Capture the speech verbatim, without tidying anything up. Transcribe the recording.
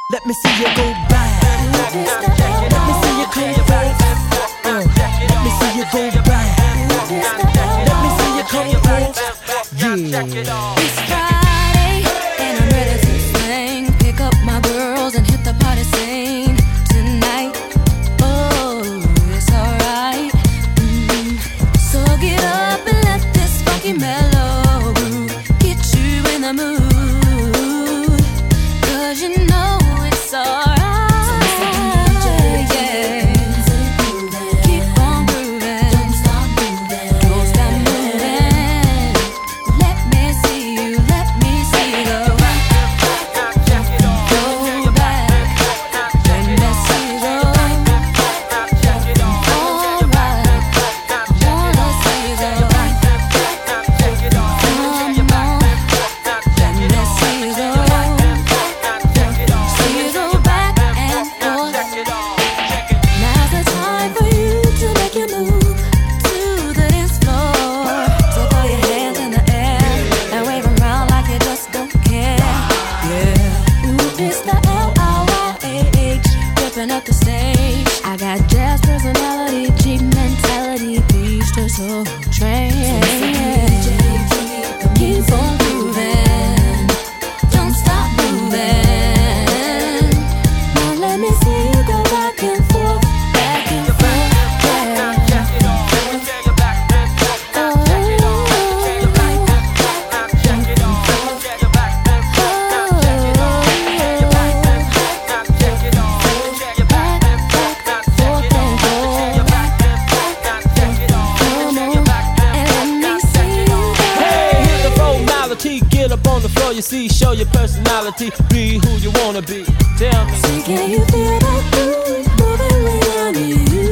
Let me see you go back. Let me see you come back. Uh, let me see you go back. Let me see you come back. Yeah. It's Friday and I'm ready to sing. Pick up my girls and hit the party scene tonight. Oh, it's alright. Mm-hmm. So get up and let this funky mellow groove get you in the mood. Cause you know it's alright. Up the stage, I got jazz personality, cheap mentality, beach to soul train. Keep on grooving, don't stop moving. Now let me see you go back and forth, back and forth. Get up on the floor, you see, show your personality, be who you wanna be. Tell me. See, can you feel that groove moving around you?